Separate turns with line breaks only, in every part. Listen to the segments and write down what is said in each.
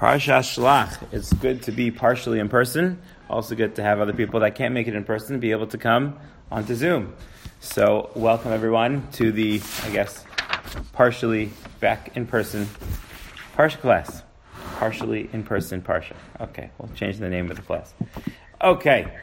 Parsha Shlach. It's good to be partially in person. Also good to have other people that can't make it in person be able to come onto Zoom. So welcome everyone to the, partially back in person Parsha class. Partially in person Parsha. Okay, we'll change the name of the class. Okay.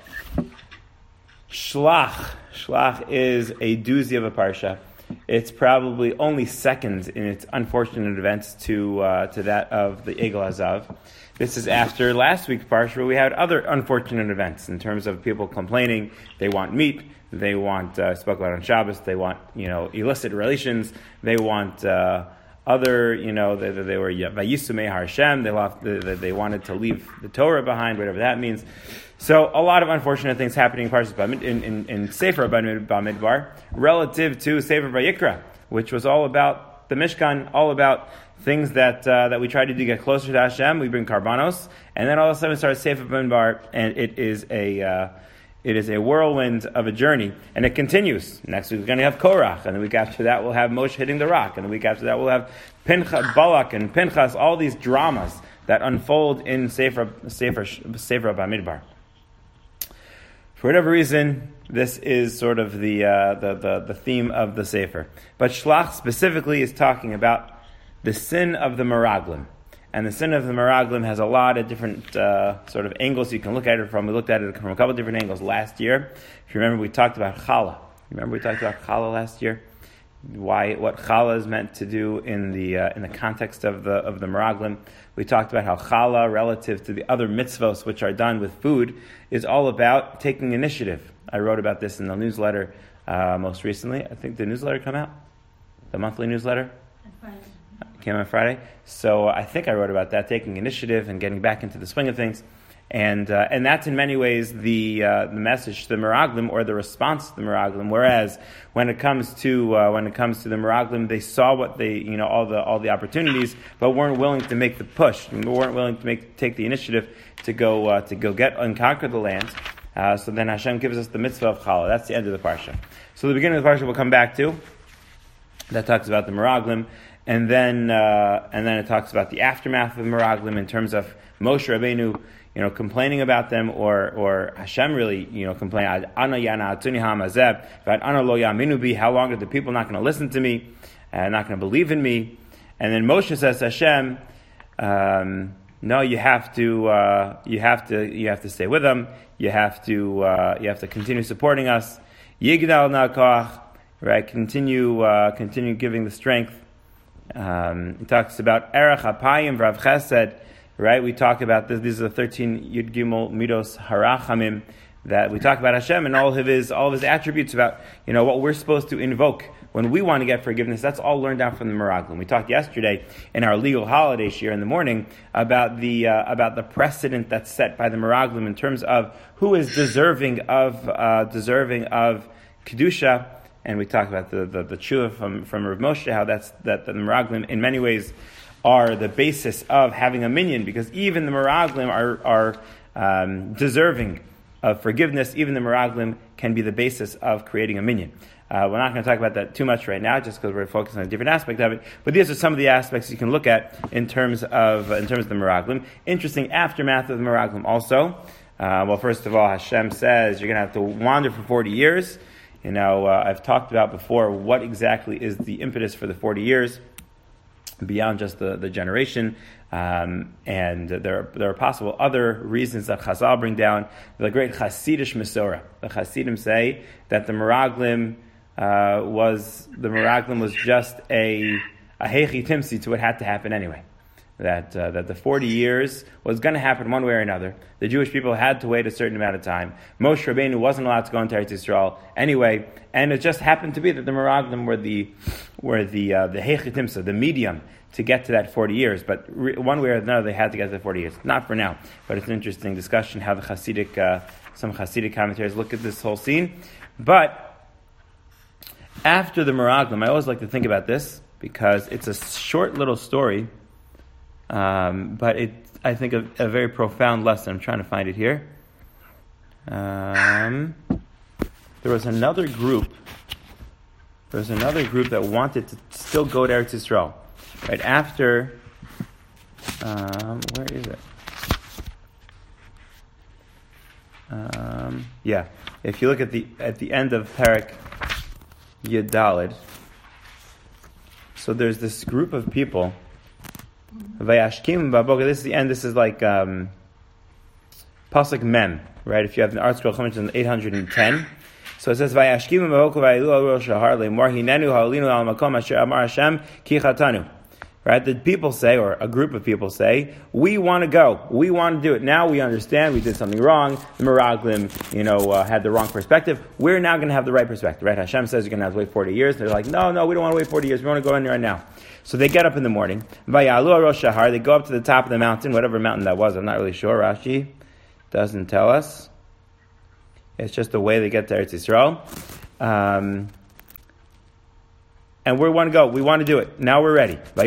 Shlach. Shlach is a doozy of a Parsha. It's probably only second in its unfortunate events to that of the Egel Hazav. This is after last week's Parsha, where we had other unfortunate events in terms of people complaining. They want meat. They want, spoke about on Shabbos, they want, illicit relations. They want they were Vayisumei Hashem. They wanted to leave the Torah behind, whatever that means. So a lot of unfortunate things happening in Sefer Bamidbar relative to Sefer Vayikra, which was all about the Mishkan, all about things that we try to do to get closer to Hashem. We bring karbanos, and then all of a sudden we start Sefer Bamidbar, and it is a whirlwind of a journey, and it continues. Next week we're going to have Korach, and the week after that we'll have Moshe hitting the rock, and the week after that we'll have Balak and Pinchas, all these dramas that unfold in Sefer Bamidbar. For whatever reason, this is sort of the theme of the Sefer. But Shlach specifically is talking about the sin of the Meraglim. And the sin of the Meraglim has a lot of different sort of angles you can look at it from. We looked at it from a couple of different angles last year. If you remember, we talked about Challah. Remember we talked about Challah last year? What Challah is meant to do in the context of the Meraglim. We talked about how Challah, relative to the other mitzvos which are done with food, is all about taking initiative. I wrote about this in the newsletter most recently. I think the newsletter come out? The monthly newsletter? Came on Friday. So I think I wrote about that, taking initiative and getting back into the swing of things. And that's in many ways the message to the Meraglim, or the response to the Meraglim. Whereas when it comes to the Meraglim, they saw what they all the opportunities, but weren't willing to make the push. And weren't willing to take the initiative to go get and conquer the land. So then Hashem gives us the mitzvah of Challah. That's the end of the parsha. So the beginning of the parsha we'll come back to. That talks about the Meraglim, and then it talks about the aftermath of the Meraglim in terms of Moshe Rabbeinu, complaining about them, or Hashem really, complaining. Ana yana atuni hamazeb, but ana lo yaminu bi. How long are the people not going to listen to me, not going to believe in me? And then Moshe says to Hashem, no, you have to stay with them. You have to continue supporting us. Yigdal na koach, right? Continue giving the strength. He talks about erech hapayim v'rav chesed. Right, we talk about this. These are the 13 Yud Gimel Midos Harachamim that we talk about Hashem and all of his attributes about what we're supposed to invoke when we want to get forgiveness. That's all learned out from the Meraglim. We talked yesterday in our legal holiday shir in the morning about the precedent that's set by the Meraglim in terms of who is deserving of kedusha, and we talked about the tshuva from Rav Moshe, how that the Meraglim in many ways are the basis of having a minyan, because even the Meraglim are deserving of forgiveness. Even the Meraglim can be the basis of creating a minyan. We're not going to talk about that too much right now, just because we're focused on a different aspect of it. But these are some of the aspects you can look at in terms of the Meraglim. Interesting aftermath of the Meraglim also. Well, first of all, Hashem says you're going to have to wander for 40 years. I've talked about before what exactly is the impetus for the 40 years. Beyond just the generation, and there are possible other reasons that Chazal bring down. The great Hasidish Mesorah. The Hasidim say that the Meraglim was just a heichi timsi to what had to happen anyway. That the 40 years was going to happen one way or another. The Jewish people had to wait a certain amount of time. Moshe Rabbeinu wasn't allowed to go into Eretz Yisrael anyway, and it just happened to be that the Meraglim were the heichi timsa, the medium to get to that 40 years. But one way or another, they had to get to the 40 years. Not for now, but it's an interesting discussion how the some Hasidic commentators look at this whole scene. But after the Meraglim, I always like to think about this because it's a short little story. But I think, a very profound lesson. I'm trying to find it here. There was another group that wanted to still go to Eretz Yisrael. Right after Where is it? If you look at the end of Perek Yadalid, so there's this group of people. Vayashkim Baboga. This is the end. This is like Pasuk Mem, right? If you have the Art Scroll Chumash in 810, so it says Vayashkim Baboga Vayilu Al Rosh Shahar Le'mor Hinenu Halinu Al Makom Asher Amar Hashem Ki Chatanu. Right? The people say, or a group of people say, we want to go. We want to do it. Now we understand we did something wrong. The Meraglim, had the wrong perspective. We're now going to have the right perspective, right? Hashem says you're going to have to wait 40 years. They're like, no, we don't want to wait 40 years. We want to go in there right now. So they get up in the morning. Vayalu Rosh Shahar. They go up to the top of the mountain, whatever mountain that was. I'm not really sure. Rashi doesn't tell us. It's just the way they get to Eretz Yisrael. And we want to go. We want to do it. Now we're ready. Why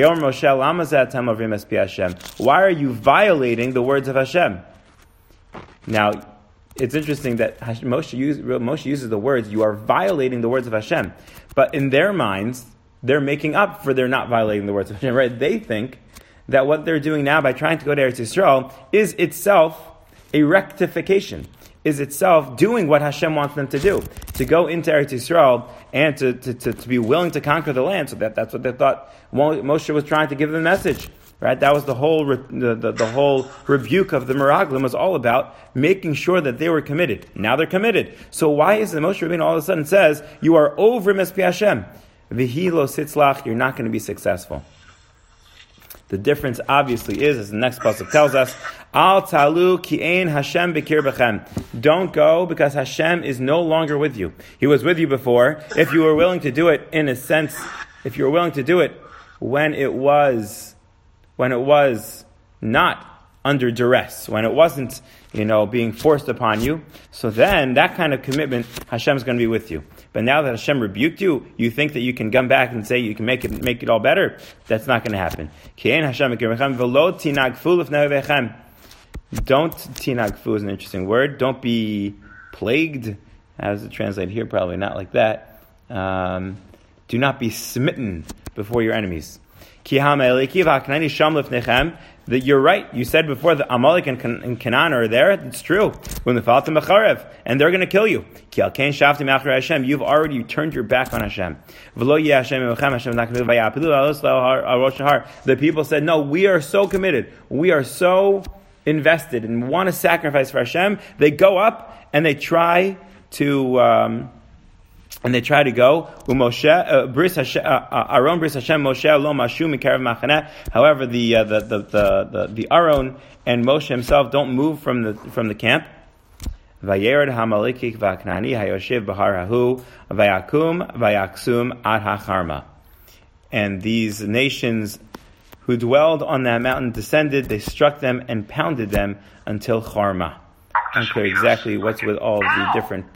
are you violating the words of Hashem? Now, it's interesting that Moshe uses the words, you are violating the words of Hashem. But in their minds, they're making up for their not violating the words of Hashem. Right? They think that what they're doing now by trying to go to Eretz Yisrael is itself a rectification, is itself doing what Hashem wants them to do, to go into Eretz Yisrael and to be willing to conquer the land. So that's what they thought Moshe was trying to give them the message. Right? That was the whole the whole rebuke of the Meraglim was all about making sure that they were committed. Now they're committed. So why is it Moshe Rabbeinu all of a sudden says, you are over Mespi Hashem? V'hi lo sitzlach, you're not going to be successful. The difference obviously is, as the next pasuk tells us, Al talu ki ein Hashem b'kir b'chem. Don't go because Hashem is no longer with you. He was with you before. If you were willing to do it, in a sense, if you were willing to do it when it was not under duress, when it wasn't, being forced upon you, so then that kind of commitment, Hashem's going to be with you. But now that Hashem rebuked you, you think that you can come back and say you can make it all better? That's not going to happen. Don't, tinagfu is an interesting word. Don't be plagued. How does it translate here? Probably not like that. Do not be smitten before your enemies. That you're right. You said before the Amalek and Canaan are there. It's true. And they're going to kill you. You've already turned your back on Hashem. The people said, no, we are so committed. We are so invested and want to sacrifice for Hashem. They go up and they try to go. Bris Hashem, Aaron bris Hashem Moshe lo mashu mikarev machaneh. However, the Aaron and Moshe himself don't move from the camp. Vayered hamaliki v'aknani hayoshev b'har hahu vayakum vayaksum ad hacharma. And these nations who dwelled on that mountain descended. They struck them and pounded them until Charma. I'm clear exactly what's with all the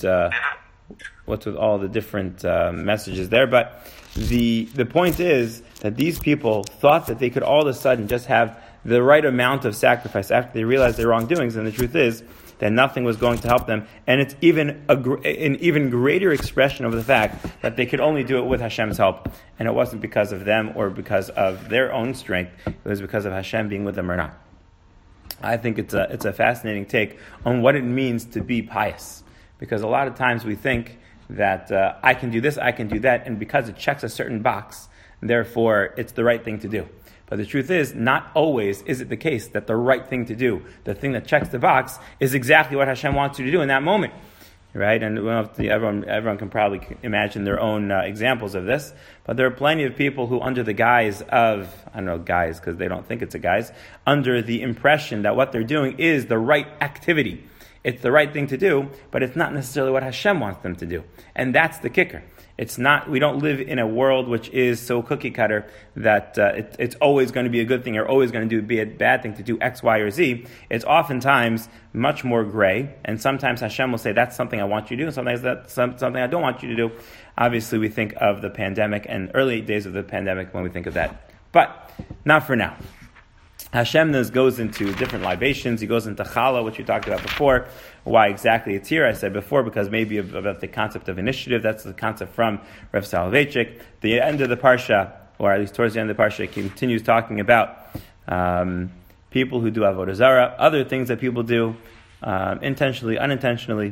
different messages there, but the point is that these people thought that they could all of a sudden just have the right amount of sacrifice after they realized their wrongdoings, and the truth is that nothing was going to help them, and it's even an even greater expression of the fact that they could only do it with Hashem's help, and it wasn't because of them or because of their own strength, it was because of Hashem being with them or not. I think it's a fascinating take on what it means to be pious, because a lot of times we think that I can do this, I can do that, and because it checks a certain box, therefore it's the right thing to do. But the truth is, not always is it the case that the right thing to do, the thing that checks the box, is exactly what Hashem wants you to do in that moment. Right? And everyone can probably imagine their own examples of this, but there are plenty of people who, under the guise of, I don't know, guise, because they don't think it's a guise, under the impression that what they're doing is the right activity. It's the right thing to do, but it's not necessarily what Hashem wants them to do. And that's the kicker. It's not. We don't live in a world which is so cookie cutter that it's always going to be a good thing or always going to be a bad thing to do X, Y, or Z. It's oftentimes much more gray, and sometimes Hashem will say, that's something I want you to do, and sometimes that's something I don't want you to do. Obviously, we think of the pandemic and early days of the pandemic when we think of that. But not for now. Hashem goes into different libations. He goes into challah, which we talked about before. Why exactly it's here, I said before, because maybe about the concept of initiative. That's the concept from Rav The end of the parsha, or at least towards the end of the parsha, continues talking about people who do avodah zarah, other things that people do, intentionally, unintentionally,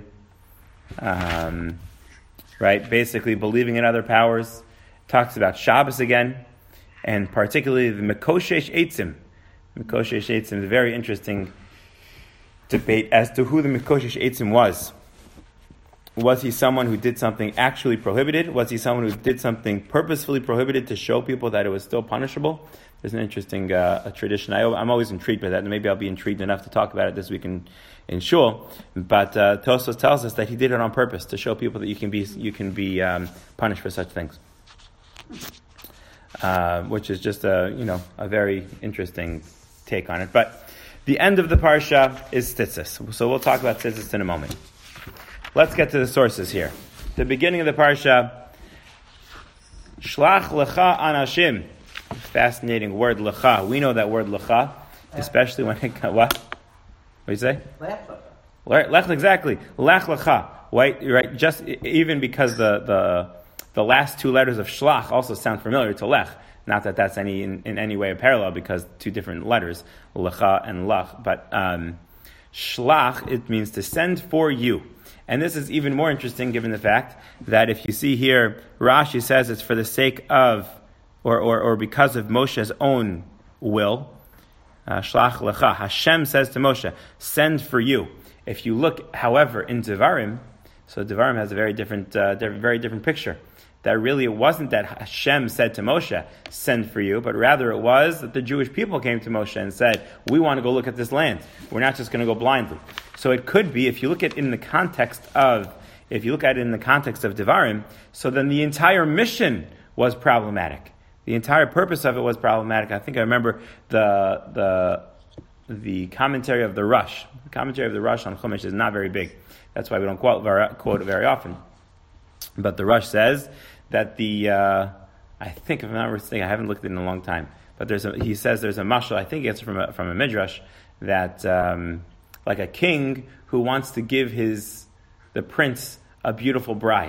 right? Basically, believing in other powers. Talks about Shabbos again, and particularly the Mikoshesh Eitzim. Mikoshesh Eitzim is a very interesting debate as to who the Mikoshesh Eitzim was. Was he someone who did something actually prohibited? Was he someone who did something purposefully prohibited to show people that it was still punishable? There's an interesting tradition. I'm always intrigued by that, and maybe I'll be intrigued enough to talk about it this week in Shul. But Tosfos tells us that he did it on purpose to show people that you can be punished for such things, which is just a very interesting take on it. But the end of the parsha is Tzitzis, so we'll talk about Tzitzis in a moment. Let's get to the sources here. The beginning of the parsha, Shlach lecha anashim. Fascinating word lecha. We know that word lecha, especially when it comes. What? What do you say? Lech, exactly. Lech lecha. Right. Just even because the last two letters of shlach also sound familiar to lech. Not that that's in any way a parallel, because two different letters, lecha and lach. But shlach, it means to send for you. And this is even more interesting given the fact that if you see here, Rashi says it's for the sake of, or because of Moshe's own will. Shlach lecha. Hashem says to Moshe, send for you. If you look, however, in Devarim, so Devarim has a very different picture. That really it wasn't that Hashem said to Moshe, send for you, but rather it was that the Jewish people came to Moshe and said, we want to go look at this land. We're not just going to go blindly. So it could be, if you look at it in the context of Devarim, so then the entire mission was problematic. The entire purpose of it was problematic. I think I remember the commentary of the Rush. The commentary of the Rush on Chumash is not very big. That's why we don't quote it very often. But the Rush says that I think, if I'm not mistaken, I haven't looked at it in a long time, but he says there's a mashal, I think it's from a midrash, that like a king who wants to give the prince a beautiful bride.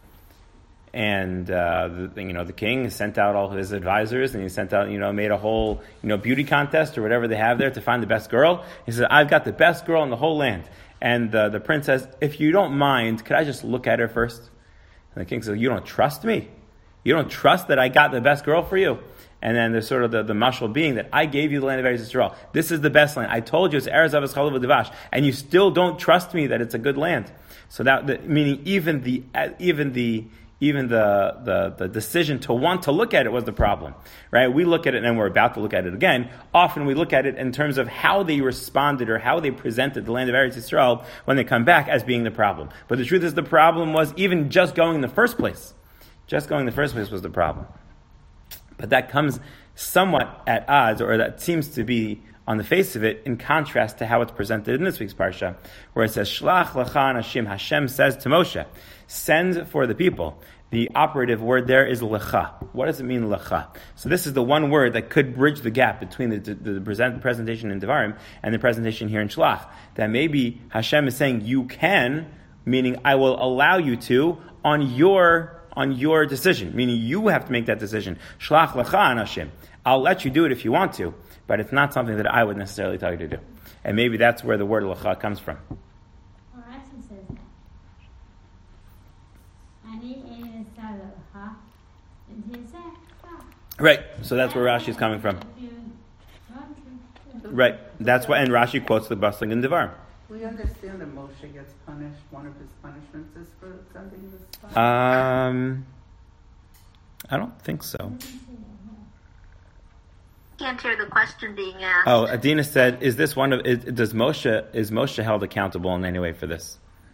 And the king sent out all his advisors, and he sent out, made a whole, beauty contest or whatever they have there to find the best girl. He said, I've got the best girl in the whole land. And the prince says, if you don't mind, could I just look at her first? And the king says, you don't trust me? You don't trust that I got the best girl for you? And then there's sort of the mashal being that I gave you the land of Eretz Yisrael. This is the best land. I told you it's Eretz Avos Chalav U'Devash, and you still don't trust me that it's a good land. So meaning even the decision to want to look at it was the problem, right? We look at it, and we're about to look at it again. Often we look at it in terms of how they responded or how they presented the land of Eretz Yisrael when they come back as being the problem. But the truth is, the problem was even just going in the first place. Just going in the first place was the problem. But that comes somewhat at odds, or that seems to be on the face of it, in contrast to how it's presented in this week's parsha, where it says, Shlach lecha anashim, Hashem says to Moshe, send for the people. The operative word there is lecha. What does it mean, lecha? So this is the one word that could bridge the gap between the presentation in Devarim and the presentation here in Shlach. That maybe Hashem is saying, you can, meaning I will allow you to, on your decision, meaning you have to make that decision. Shlach lecha anashim. I'll let you do it if you want to, but it's not something that I would necessarily tell you to do. And maybe that's where the word lecha comes from.
Well, Rashi says that.
Right, so that's where Rashi is coming from. Right, that's why, and Rashi quotes the bustling in Devarim.
We understand that Moshe gets punished. One of his punishments is for sending this stuff.
I don't think so.
Can't hear the question being asked.
Oh, Adina said, "Is Moshe held accountable in any way for this?"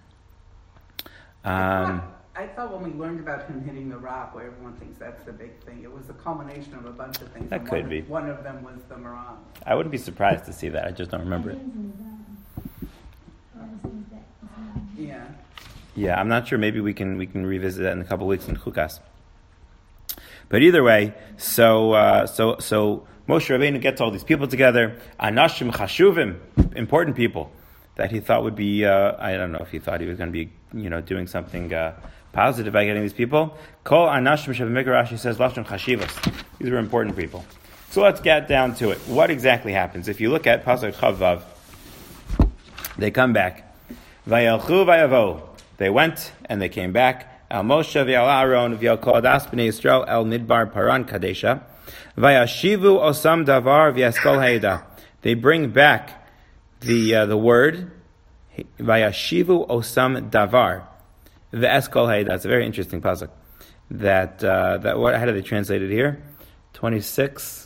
I thought when we learned about him hitting the rock, where everyone thinks that's the big thing, it was a culmination of a bunch of things.
That could be.
One of them was the Moran.
I wouldn't be surprised to see that. I just don't remember it.
Yeah.
Yeah, I'm not sure. Maybe we can revisit that in a couple of weeks in Chukas. But either way, so Moshe Rabbeinu gets all these people together, Anashim Chashuvim, important people that he thought would be. I don't know if he thought he was going to be, doing something positive by getting these people. Kol Anashim Shavimik Rashi says Lashon Chashivas. These were important people. So let's get down to it. What exactly happens? If you look at Pasuk Chavav, they come back. Vayalchu vayavo. They went and they came back. Al Moshe v'al Aaron v'al kol adas b'nei Yisrael el midbar paran kadesha. Vayashivu osam davar v'yaskol haida. They bring back the word. Vayashivu osam davar v'yaskol haida. That's a very interesting pasuk. That how do they translate it here? 26.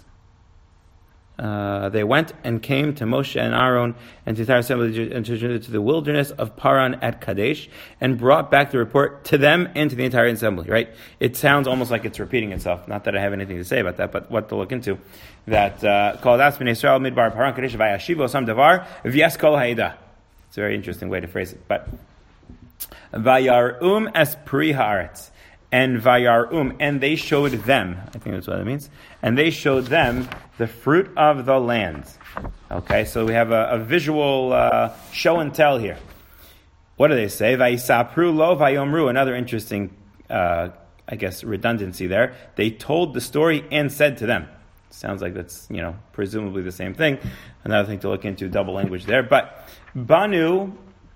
They went and came to Moshe and Aaron and to the entire assembly and to the wilderness of Paran at Kadesh and brought back the report to them and to the entire assembly, right? It sounds almost like it's repeating itself. Not that I have anything to say about that, but what to look into. That, called Aspen Israel Midbar Paran Kadesh Vayashiv Osam Davar V'Yaskol Haida. It's a very interesting way to phrase it. But Vayar'um es Pri Haaretz. And Vayar'um, and they showed them, I think that's what it means, and they showed them the fruit of the land. Okay, so we have a visual show and tell here. What do they say? Vayisapru lo vayomru, another interesting, redundancy there. They told the story and said to them. Sounds like that's, presumably the same thing. Another thing to look into, double language there. But Banu,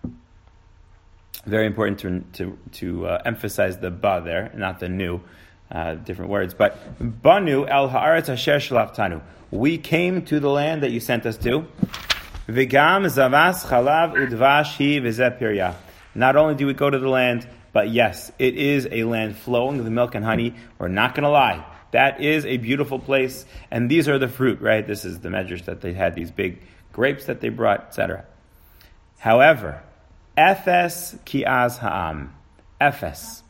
very important to emphasize the ba there, not the nu, different words. But Banu el haaretz asher shlachtanu. We came to the land that you sent us to. V'gam zavas chalav udvash hi v'zeh pirya. Not only do we go to the land, but yes, it is a land flowing with milk and honey. We're not going to lie. That is a beautiful place, and these are the fruit, right? This is the medrash that they had, these big grapes that they brought, etc. However, Ephes ki az ha'am. Ephes.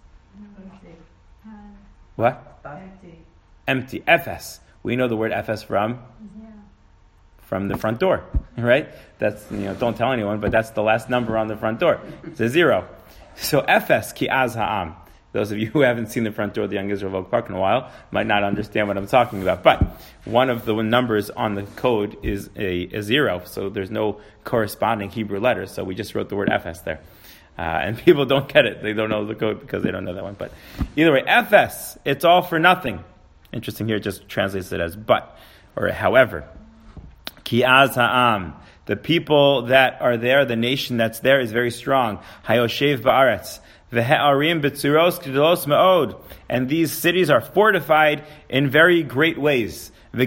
What? Empty. Ephes. We know the word Ephes from the front door, right? That's, don't tell anyone, but that's the last number on the front door. It's a 0. So Ephes ki az ha'am. Those of you who haven't seen the front door of the Young Israel Oak Park in a while might not understand what I'm talking about. But one of the numbers on the code is a 0, so there's no corresponding Hebrew letters, so we just wrote the word Ephes there. And people don't get it. They don't know the code because they don't know that one. But either way, Ephes, it's all for nothing. Interesting here, it just translates it as but, or however. Ki az ha'am. The people that are there, the nation that's there is very strong. Hayoshev ba'aretz. And these cities are fortified in very great ways. We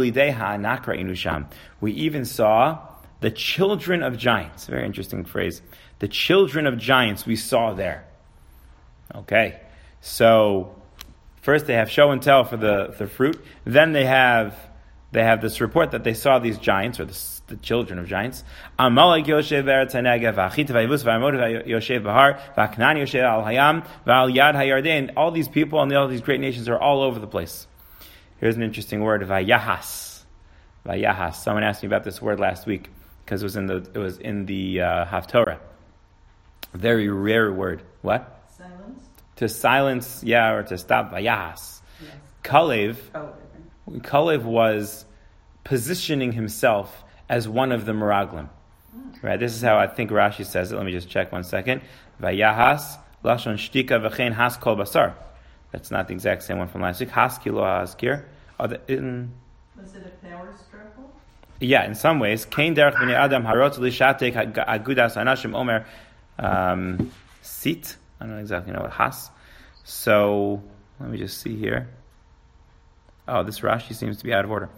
even saw the children of giants. Very interesting phrase. The children of giants we saw there. Okay, so first they have show and tell for the fruit. Then they have this report that they saw these giants, or the children of giants. Amalek Yoshev Eretz HaNegev, V'achit V'yivus V'amod Yoshev Bahar, V'aknan Yoshev Al Hayam, V'al Yad HaYarden. All these people and all these great nations are all over the place. Here's an interesting word, Vayahas. Vayahas. Someone asked me about this word last week because it was in the Haftorah. Very rare word. What?
Silence.
To silence, or to stop. Vayahas. Yes. Kalev was positioning himself as one of the Meraglim. Right? This is how I think Rashi says it. Let me just check 1 second. Vayahas lashon shtika v'chein has kol basar. That's not the exact same one from last week. Has kilo haskir.
Was it a power struggle?
Yeah, in some ways. Kain derech b'nei adam harot lishatek agudas anashim omer sit. I don't exactly know what has. So let me just see here. Oh, this Rashi seems to be out of order.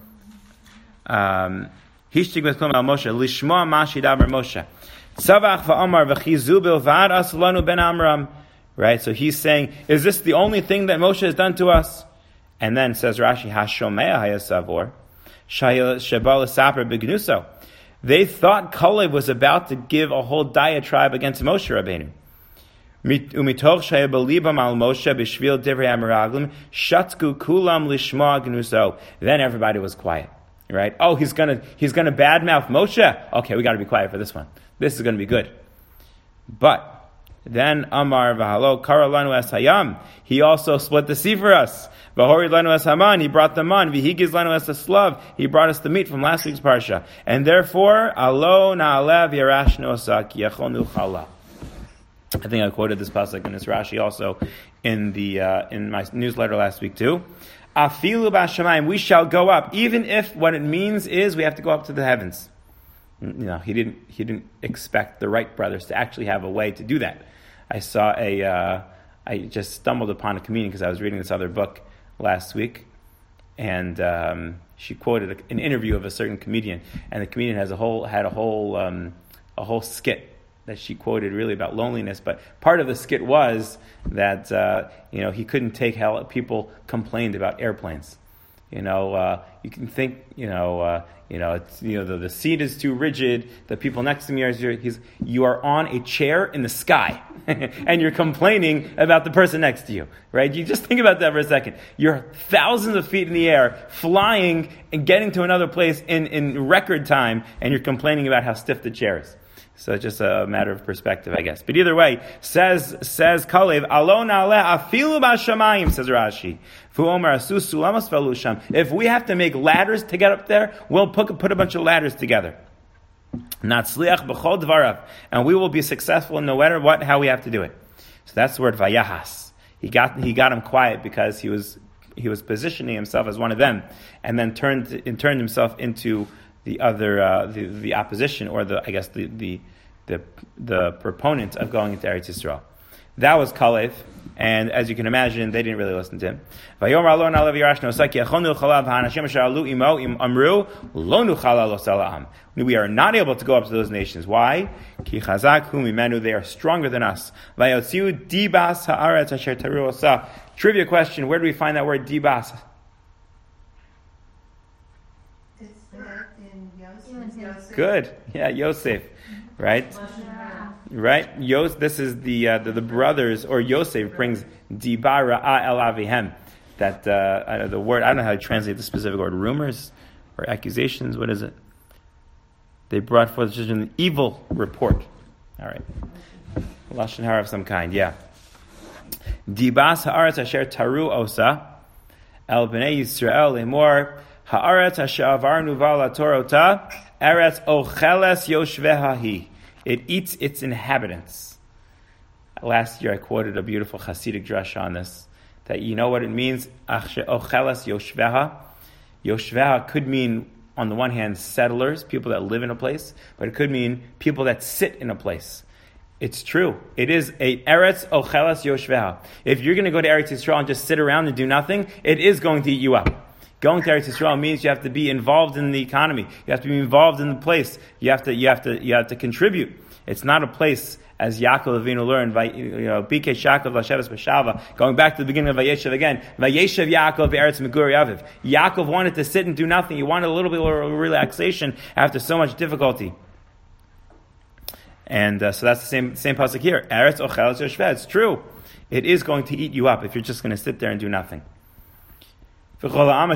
Hishtig v'klom al Moshe lishmoa ma shidaber Moshe tzavach va'amar v'chizu bilvad aslanu ben Amram. Right, so he's saying, is this the only thing that Moshe has done to us? And then says Rashi, Hashomea hayasavor shebal saper b'gnuso. They thought Kalev was about to give a whole diatribe against Moshe Rabbeinu. Umitoch shayabelibam al Moshe b'shvil divrei hameraglim shatzku kulam lishma gnuso. Then everybody was quiet. Right? Oh, he's gonna badmouth Moshe. Okay, we got to be quiet for this one. This is going to be good. But then Amar v'halo kara lanu es hayam. He also split the sea for us. V'hori lanu es haman. He brought the man. V'higiz lanu es slav. He brought us the meat from last week's parsha. And therefore, alo na'alev yarashnu osak yechonu chala. I think I quoted this pasuk in this Rashi also in my newsletter last week too. Afilu b'ashamayim, we shall go up, even if what it means is we have to go up to the heavens. He didn't expect the Wright brothers to actually have a way to do that. I just stumbled upon a comedian because I was reading this other book last week, and she quoted an interview of a certain comedian, and the comedian had a whole skit that she quoted really about loneliness. But part of the skit was that he couldn't take how people complained about airplanes. You can think the seat is too rigid. The people next to me you are on a chair in the sky, and you're complaining about the person next to you, right? You just think about that for a second. You're thousands of feet in the air, flying and getting to another place in record time, and you're complaining about how stiff the chair is. So it's just a matter of perspective, I guess. But either way, says Kalev, Alon ale afilu b'shamayim, says Rashi. If we have to make ladders to get up there, we'll put a bunch of ladders together. Natzliach b'chol dvarav, and we will be successful no matter how we have to do it. So that's the word vayahas. He got him quiet because he was positioning himself as one of them, and then turned himself into the other, the opposition, or the proponent of going into Eretz Yisrael. That was Kalev, and as you can imagine, they didn't really listen to him. We are not able to go up to those nations. Why? They are stronger than us. Trivia question: where do we find that word dibas? Good. Yeah, Yosef. Right? Right? This is the brothers, or Yosef brings Dibara el Avihem. That the word, I don't know how to translate the specific word, rumors or accusations, what is it? They brought forth just an evil report. All right. Lashon hara of some kind, yeah. Dibas ha'aretz asher taru osa el b'nei Yisrael lemor ha'aretz asher avarnu vala torota eretz ocheles yoshveha hi. It eats its inhabitants. Last year I quoted a beautiful Hasidic drasha on this, that you know what it means, ocheles yoshveha. Yoshveha could mean, on the one hand, settlers, people that live in a place, but it could mean people that sit in a place. It's true. It is a eretz ocheles yoshveha. If you're going to go to Eretz Yisrael and just sit around and do nothing, it is going to eat you up. Going to Eretz Yisrael means you have to be involved in the economy. You have to be involved in the place. You have to contribute. It's not a place, as Yaakov Avinu learned, Bikei Shakov Lasheves B'Shalva, going back to the beginning of Vayeshev again. Vayeshev Yaakov Eretz Meguri Aviv. Yaakov wanted to sit and do nothing. He wanted a little bit of relaxation after so much difficulty. And so that's the same pasuk here. Eretz Ocheles Yoshveh. It's true. It is going to eat you up if you're just going to sit there and do nothing. All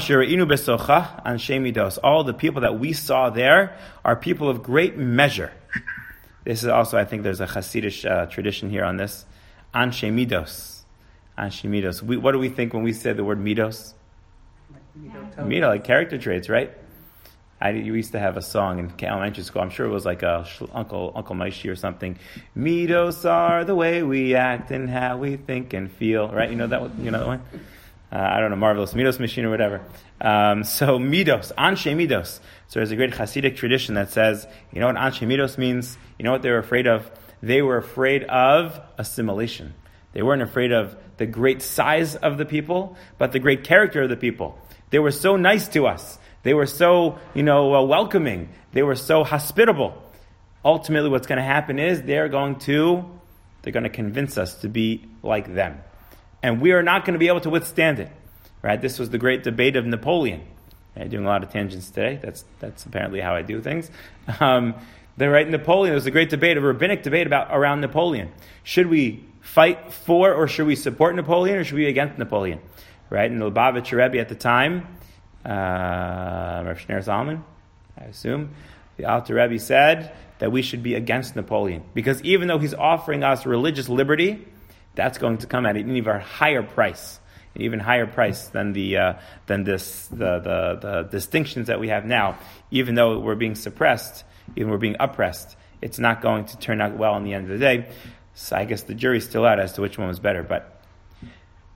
the people that we saw there are people of great measure. This is also, I think there's a Hasidic tradition here on this. Anshe midos. Anshe midos. What do we think when we say the word midos? Mido, like character traits, right? You used to have a song in elementary school. I'm sure it was like Uncle Maishi or something. Midos are the way we act and how we think and feel. Right? You know that one? I don't know, Marvelous Midos Machine or whatever. So Midos, Anshe Midos. So there's a great Hasidic tradition that says, you know what Anshe Midos means? You know what they were afraid of? They were afraid of assimilation. They weren't afraid of the great size of the people, but the great character of the people. They were so nice to us. They were so, welcoming. They were so hospitable. Ultimately, what's going to happen is they're going to convince us to be like them. And we are not going to be able to withstand it, right? This was the great debate of Napoleon. I'm doing a lot of tangents today. That's apparently how I do things. Napoleon, there was a great debate, a rabbinic debate around Napoleon. Should we fight for, or should we support Napoleon, or should we be against Napoleon? Right? And the Lubavitcher Rebbe at the time, Rav Shneur Zalman, I assume, the Alter Rebbe said that we should be against Napoleon, because even though he's offering us religious liberty, that's going to come at an even higher price, than the distinctions that we have now. Even though we're being suppressed, even we're being oppressed, it's not going to turn out well in the end of the day. So I guess the jury's still out as to which one was better. But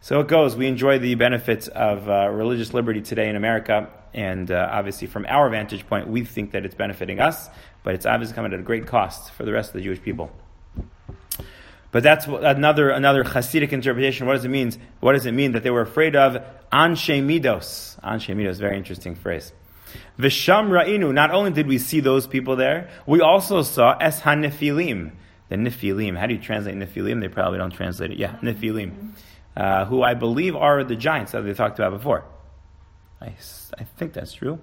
So it goes. We enjoy the benefits of religious liberty today in America, and obviously from our vantage point, we think that it's benefiting us, but it's obviously coming at a great cost for the rest of the Jewish people. But that's another Hasidic interpretation. What does it mean? What does it mean that they were afraid of Anshe Midos? Anshe Midos, very interesting phrase. V'sham Ra'inu, not only did we see those people there, we also saw Es HaNefilim. The Nephilim, how do you translate Nephilim? They probably don't translate it. Yeah, Nephilim. Who I believe are the giants that they talked about before. I think that's true.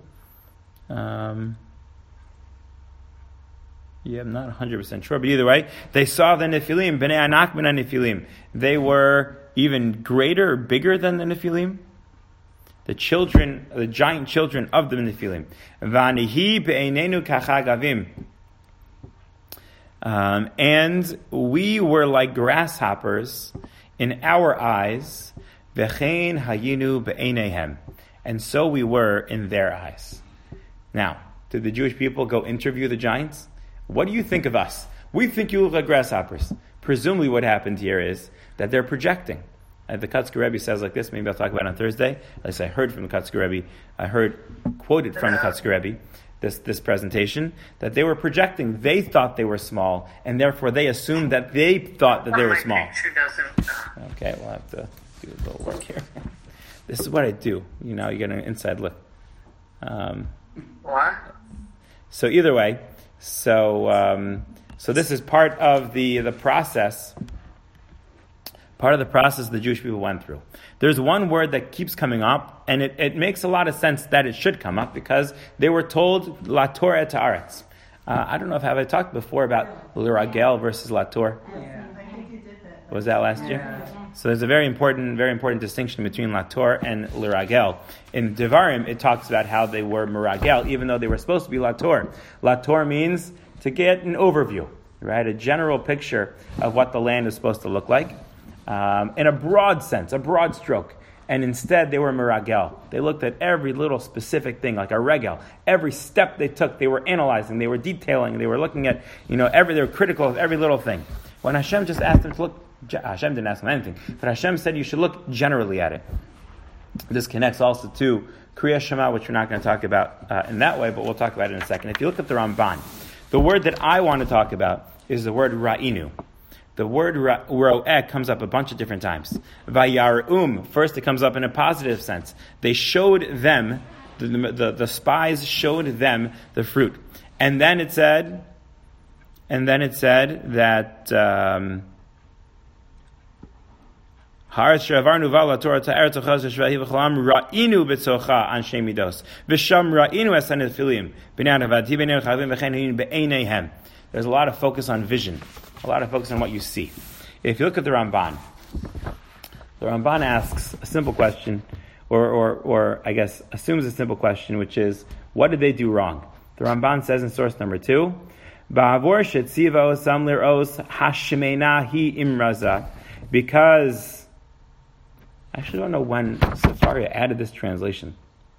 Yeah, I'm not 100% sure, but either way, they saw the Nephilim, Bnei Anak min Nephilim. They were even greater, bigger than the Nephilim. The giant children of the Nephilim. Vanihi be'einenu kachagavim. And we were like grasshoppers in our eyes, v'chein hayinu be'eineihem. And so we were in their eyes. Now, did the Jewish people go interview the giants? What do you think of us? We think you look like grasshoppers. Presumably what happened here is that they're projecting. The Kotzker Rebbe says like this, maybe I'll talk about it on Thursday. At least I heard from the Kotzker Rebbe, quoted from the Kotzker Rebbe, this presentation, that they were projecting. They thought they were small, and therefore they assumed that they thought that they were small. Okay, we'll have to do a little work here. This is what I do. You get an inside look.
What?
So either way, so this is part of the process. Part of the process the Jewish people went through. There's one word that keeps coming up, and it makes a lot of sense that it should come up, because they were told Lator et haaretz. I don't know if I talked before about Liragel versus Lator.
Yeah, I think you did that.
Was that last year? So there's a very important distinction between Lator and Liragel. In Devarim, it talks about how they were Miragel, even though they were supposed to be Lator. Lator means to get an overview, right? A general picture of what the land is supposed to look like. In a broad sense, a broad stroke. And instead, they were Miragel. They looked at every little specific thing, like a regel. Every step they took, they were analyzing, they were detailing, they were looking at, they were critical of every little thing. When Hashem just asked them to look, Hashem didn't ask them anything, but Hashem said you should look generally at it. This connects also to Kriya Shema, which we're not going to talk about in that way, but we'll talk about it in a second. If you look at the Ramban, the word that I want to talk about is the word Ra'inu. The word ro'eh comes up a bunch of different times. Vayar'um, first it comes up in a positive sense. They showed them, the spies showed them the fruit. And then it said that Haaretz she'avarnu vala Torah ta'eretz ochaz shvahi v'cholam ra'inu b'tzocha anshe midos v'sham ra'inu es hanetfilim b'nei avadi b'nei chavim v'chen hayinu be'eineihem. There's a lot of focus on vision. A lot of focus on what you see. If you look at the Ramban asks a simple question, or I guess assumes a simple question, which is, what did they do wrong? The Ramban says in source number 2, Ba'avor shetziva osam lir'os hashemena hi imraza, because I actually don't know when Sefaria added this translation.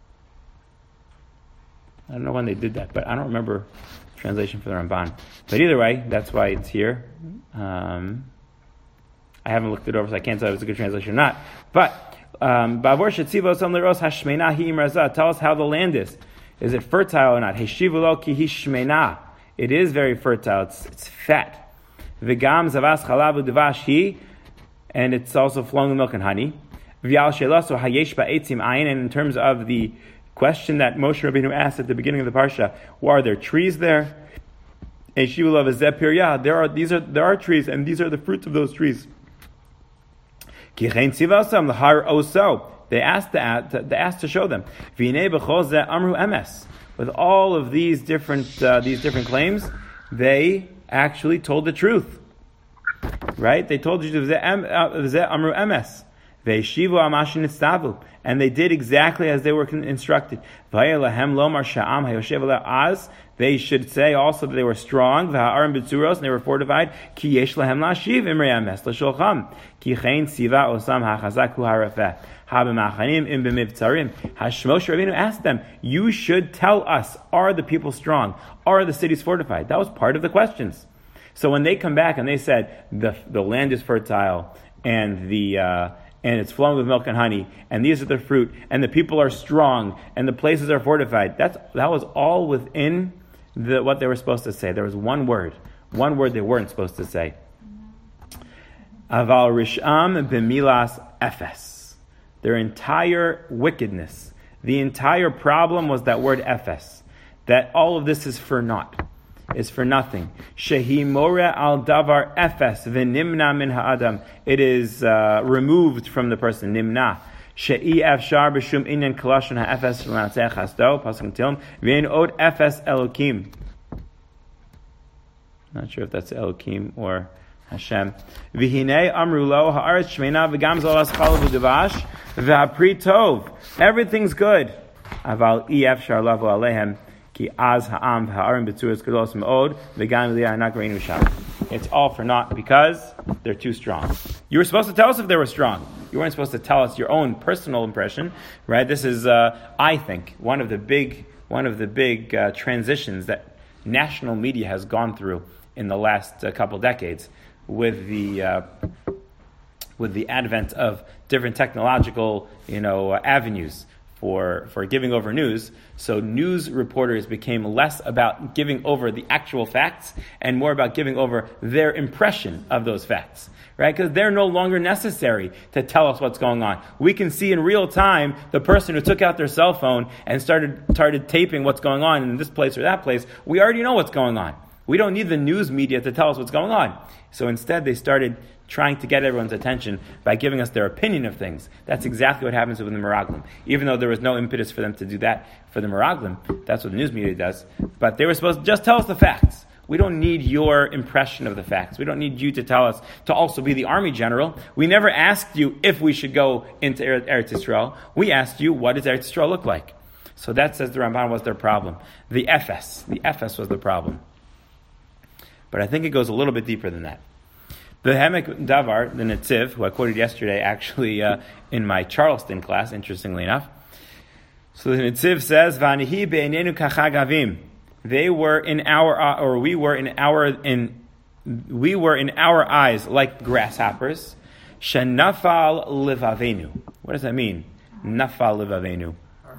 I don't know when they did that, but I don't remember translation for the Ramban. But either way, that's why it's here. I haven't looked it over, so I can't tell if it's a good translation or not. But Ba'avor shetziva osam lir'os hashemena hi imraza, tell us how the land is. Is it fertile or not? Heshivu lo ki hi shmena. It is very fertile. It's fat. V'gam zavas chalav u'devash hi, and it's also flowing with milk and honey. V'yal shelaso hayesh ba'etzim ayin, and in terms of the question that Moshe Rabbeinu asked at the beginning of the parsha, are there trees there? Heshivu lo v'zeh piryah. There are trees, and these are the fruits of those trees. Ki chen tzivasam l'har oso. They asked to show them. V'inei b'chol zeh amru emes. With all of these different claims, they actually told the truth, right? They told you zeh amru emes. Ve'shivu amashin nitztavu, and they did exactly as they were instructed. V'ayelahem lomar sha'am hayoshev le'az. They should say also that they were strong. V'ha'arim b'tzuros, and they were fortified. Ki yesh lahem la'shiv imrei emes l'sholcham. Ki chein tziva osam ha'chazak hu ha'rafeh. Moshe Rabbeinu asked them, you should tell us, are the people strong? Are the cities fortified? That was part of the questions. So when they come back and they said the land is fertile and the and it's flowing with milk and honey, and these are the fruit, and the people are strong, and the places are fortified. That was all within what they were supposed to say. There was one word they weren't supposed to say. Aval risham b'milas efes. Their entire wickedness, the entire problem was that word efes. That all of this is for naught, is for nothing. Shehi more al davar efes v'nimna min ha'adam. It is removed from the person, nimna. She'i afshar b'shum inyan kalashon ha'efes l'natzeh chasdo, pasuk tilm, v'ein od efes elokim. Not sure if that's Elokim or Hashem. V'hinei amru lo ha'aretz shmeina v'gam zol aschal v'devash v'hapri tov. Everything's good. Aval ef shar lavo alehem ki az ha'am v'ha'arim b'tzuras kados me'od v'gam li'ah nakreinu sham. It's all for naught because they're too strong. You were supposed to tell us if they were strong. You weren't supposed to tell us your own personal impression, right? This is, I think, one of the big transitions that national media has gone through in the last couple decades, with the advent of different technological, avenues for giving over news. So news reporters became less about giving over the actual facts and more about giving over their impression of those facts, right? Because they're no longer necessary to tell us what's going on. We can see in real time the person who took out their cell phone and started taping what's going on in this place or that place. We already know what's going on. We don't need the news media to tell us what's going on. So instead, they started trying to get everyone's attention by giving us their opinion of things. That's exactly what happens with the Meraglim. Even though there was no impetus for them to do that for the Meraglim, that's what the news media does. But they were supposed to just tell us the facts. We don't need your impression of the facts. We don't need you to tell us to also be the army general. We never asked you if we should go into Eretz Yisrael. We asked you, what does Eretz Yisrael look like? So that, says the Ramban, was their problem. The Efes was the problem. But I think it goes a little bit deeper than that. The Hemek Davar, the Netziv, who I quoted yesterday, actually in my Charleston class, interestingly enough. So the Netziv says, "Vanihi be'enenu kachagavim." They were in our, or we were in our eyes like grasshoppers. Shenafal livavenu. What does that mean? Nafal livavenu.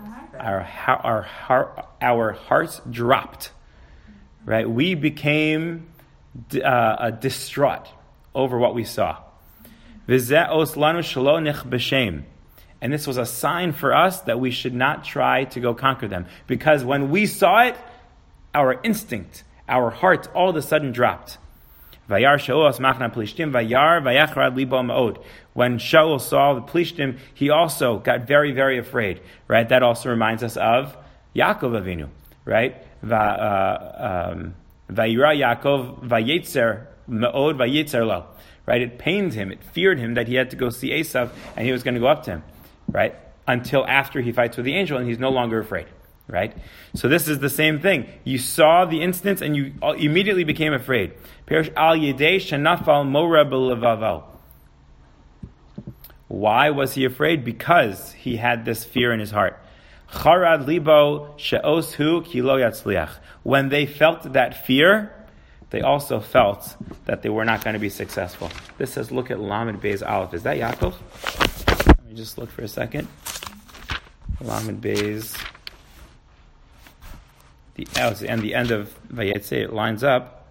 Our hearts dropped. Right? We became distraught over what we saw. And this was a sign for us that we should not try to go conquer them. Because when we saw it, our instinct, our heart all of a sudden dropped. When Shaul saw the Plishtim, he also got very, very afraid. Right? That also reminds us of Yaakov Avinu. Right? Vayira Yaakov vayetzer me'od vayetzer lo. Right? It pained him, it feared him that he had to go see Esav and he was going to go up to him. Right? Until after he fights with the angel and he's no longer afraid. Right? So this is the same thing. You saw the instance and you immediately became afraid. Perish al yedei shenafal mora b'levavo. Why was he afraid? Because he had this fear in his heart. Charad libo she'oshu ki lo yatzliach. When they felt that fear, they also felt that they were not going to be successful. This says, look at Lamed Beis Aleph. Is that Yaakov? Let me just look for a second. Lamed Beis. And the end of Vayetze, it lines up.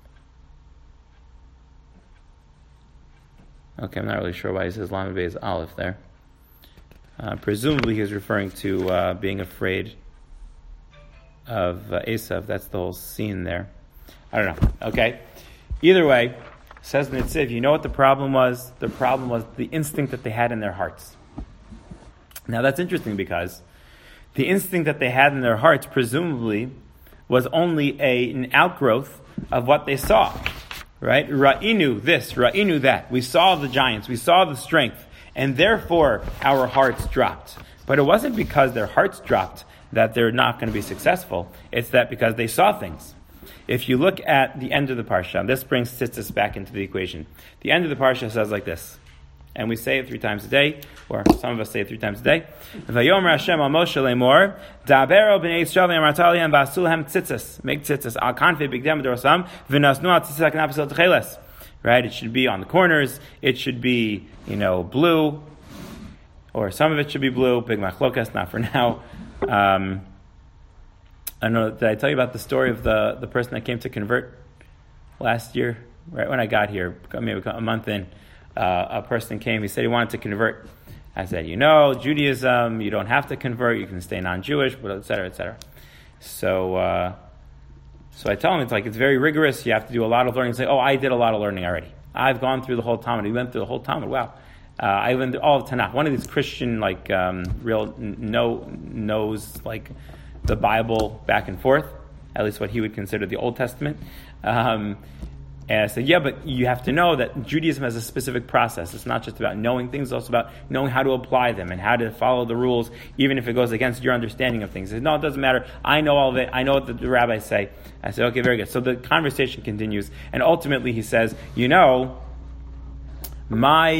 Okay, I'm not really sure why he says Lamed Beis Aleph there. Presumably he's referring to being afraid of Esav. That's the whole scene there. I don't know. Okay. Either way, says Netziv, you know what the problem was? The problem was the instinct that they had in their hearts. Now that's interesting because the instinct that they had in their hearts presumably was only an outgrowth of what they saw. Right? Ra'inu this, ra'inu that. We saw the giants, we saw the strength, and therefore our hearts dropped. But it wasn't because their hearts dropped that they're not going to be successful. It's that because they saw things. If you look at the end of the Parsha, this brings Tzitzis back into the equation. The end of the Parsha says like this, and we say it 3 times a day, or some of us say it 3 times a day. Vayomer Hashem al Moshe lemor, Dabero b'nei Yisrael v'yamarta lihem v'asu lehem tzitzis. Make tzitzis. Al kanfei bigdem v'dorosam v'nasnu al tzitzis ha'knapis el techeles. Right? It should be on the corners. It should be, blue. or some of it should be blue. Big machlokas, not for now. I don't know, did I tell you about the story of the person that came to convert last year? Right when I got here, maybe a month in, a person came, he said he wanted to convert. I said, Judaism, you don't have to convert, you can stay non-Jewish, but et cetera, et cetera. So I tell him, it's very rigorous, you have to do a lot of learning. He's like, I did a lot of learning already. I've gone through the whole Talmud. He went through the whole Talmud. Wow. I went through all of Tanakh. One of these Christian, real knows the Bible back and forth, at least what he would consider the Old Testament. And I said, but you have to know that Judaism has a specific process. It's not just about knowing things, it's also about knowing how to apply them and how to follow the rules, even if it goes against your understanding of things. He said, no, it doesn't matter. I know all of it. I know what the rabbis say. I said, okay, very good. So the conversation continues, and ultimately he says, my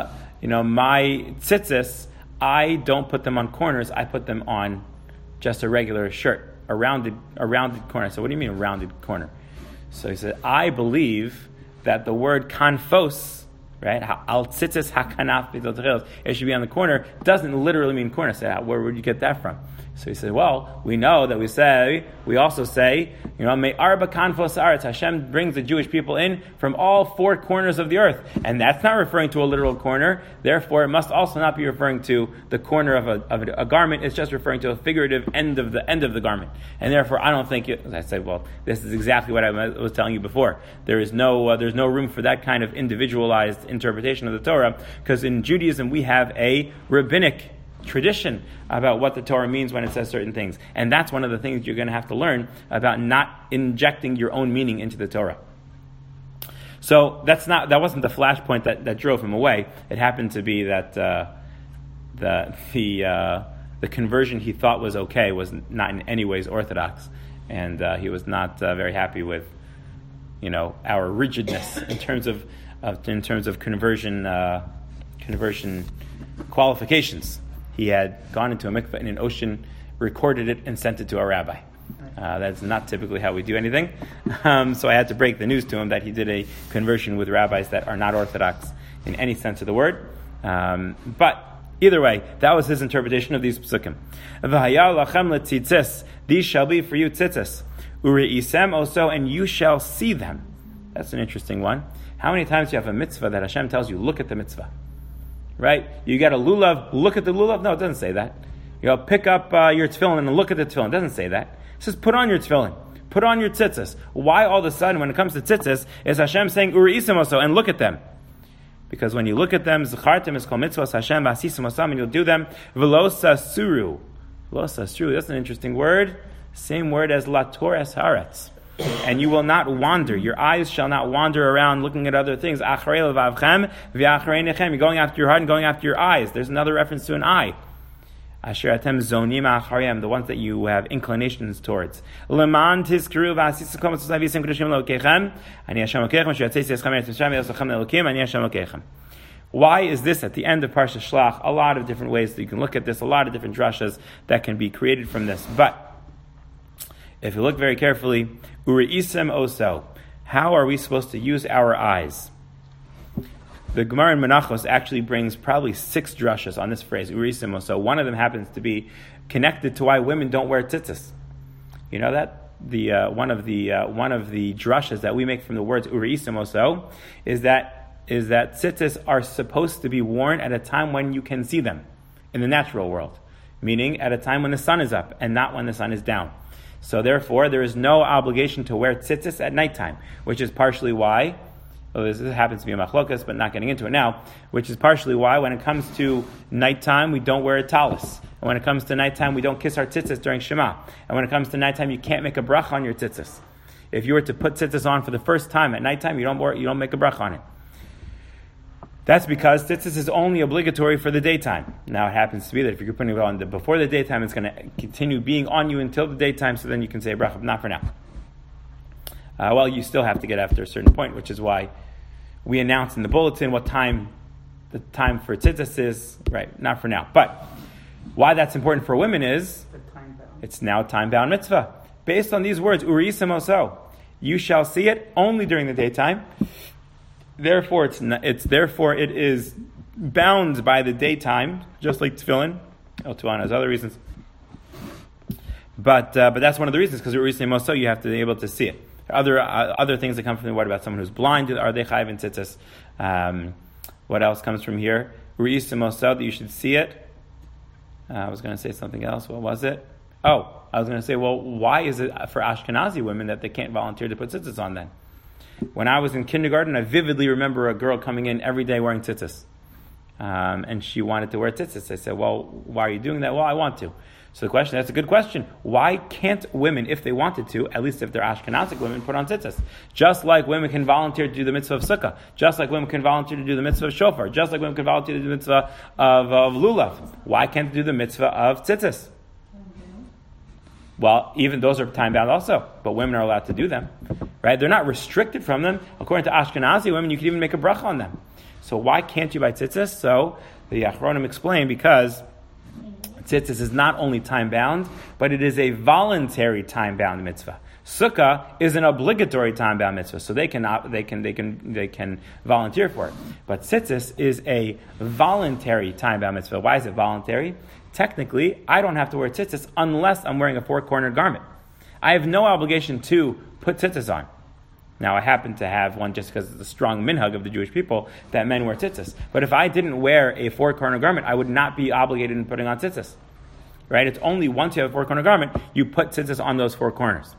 tzitzis, I don't put them on corners. I put them on just a regular shirt, a rounded corner. So what do you mean a rounded corner? So he said, I believe that the word kanfos, right, al tzitzis hakanaf b'totachil, it should be on the corner, doesn't literally mean corner. I said, where would you get that from? So he said, well, we know that we also say, may arba kanfos aretz, Hashem brings the Jewish people in from all four corners of the earth. And that's not referring to a literal corner. Therefore, it must also not be referring to the corner of a garment. It's just referring to a figurative end of the garment. And therefore, I don't think I said, well, this is exactly what I was telling you before. There's no room for that kind of individualized interpretation of the Torah, because in Judaism, we have a rabbinic tradition about what the Torah means when it says certain things. And that's one of the things you're going to have to learn about, not injecting your own meaning into the Torah. So that wasn't the flashpoint that drove him away. It happened to be that the conversion he thought was okay was not in any ways orthodox, and he was not very happy with our rigidness in terms of conversion qualifications. He had gone into a mikveh in an ocean, recorded it, and sent it to a rabbi. That's not typically how we do anything. So I had to break the news to him that he did a conversion with rabbis that are not orthodox in any sense of the word. But either way, that was his interpretation of these psukim. V'haya lachem letzitzis, these shall be for you tzitzis. Ureisem also, and you shall see them. That's an interesting one. How many times do you have a mitzvah that Hashem tells you, look at the mitzvah? Right? You got a lulav, look at the lulav? No, it doesn't say that. Pick up your tefillin and look at the tefillin. It doesn't say that. It says put on your tefillin. Put on your tzitzis. Why all of a sudden, when it comes to tzitzis, is Hashem saying, Uri'isim also, and look at them? Because when you look at them, Zechartim is called mitzvahs Hashem, Ba'asisim osam, and you'll do them, Velosa suru. Velosa suru, that's an interesting word. Same word as latores haaretz. And you will not wander. Your eyes shall not wander around looking at other things. You're going after your heart and going after your eyes. There's another reference to an eye. The ones that you have inclinations towards. Why is this at the end of Parsha Shlach? A lot of different ways that you can look at this, a lot of different drashas that can be created from this. But if you look very carefully, Uri'isem oso, how are we supposed to use our eyes? The Gemara in Menachos actually brings probably 6 drashas on this phrase, Uri'isem oso. One of them happens to be connected to why women don't wear tzitzis. You know that? One of the drashas that we make from the words Uri'isem oso is that tzitzis are supposed to be worn at a time when you can see them in the natural world, meaning at a time when the sun is up and not when the sun is down. So therefore, there is no obligation to wear tzitzis at nighttime, which is partially why, this happens to be a machlokas, but not getting into it now, which is partially why when it comes to nighttime, we don't wear a talis. And when it comes to nighttime, we don't kiss our tzitzis during Shema. And when it comes to nighttime, you can't make a bracha on your tzitzis. If you were to put tzitzis on for the first time at nighttime, you don't make a bracha on it. That's because tzitzis is only obligatory for the daytime. Now it happens to be that if you're putting it on before the daytime, it's going to continue being on you until the daytime, so then you can say bracha, not for now. Well, you still have to get after a certain point, which is why we announce in the bulletin what time the time for tzitzis is, right, not for now. But why that's important for women is it's now time-bound mitzvah. Based on these words, Uri'isem oso, you shall see it only during the daytime. Therefore, it is bound by the daytime, just like tefillin. Tuana has other reasons. But that's one of the reasons, because you have to be able to see it. Other things that come from the word about someone who's blind, are they chayiv in tzitzis? What else comes from here? That you should see it. I was going to say something else. What was it? Oh, I was going to say, well, why is it for Ashkenazi women that they can't volunteer to put tzitzis on then? When I was in kindergarten, I vividly remember a girl coming in every day wearing tzitzis. And she wanted to wear tzitzis. I said, well, why are you doing that? Well, I want to. So that's a good question. Why can't women, if they wanted to, at least if they're Ashkenazic women, put on tzitzis? Just like women can volunteer to do the mitzvah of sukkah. Just like women can volunteer to do the mitzvah of shofar. Just like women can volunteer to do the mitzvah of lulav. Why can't they do the mitzvah of tzitzis? Well, even those are time-bound also, but women are allowed to do them. Right? They're not restricted from them. According to Ashkenazi women, you can even make a bracha on them. So why can't you buy tzitzis? So the Achronim explain, because tzitzis is not only time-bound, but it is a voluntary time-bound mitzvah. Sukkah is an obligatory time-bound mitzvah, so they can volunteer for it. But tzitzis is a voluntary time-bound mitzvah. Why is it voluntary? Technically, I don't have to wear tzitzis unless I'm wearing a four-cornered garment. I have no obligation to put tzitzis on. Now, I happen to have one just because it's a strong minhag of the Jewish people that men wear tzitzis. But if I didn't wear a four-corner garment, I would not be obligated in putting on tzitzis. Right? It's only once you have a four-corner garment, you put tzitzis on those four corners.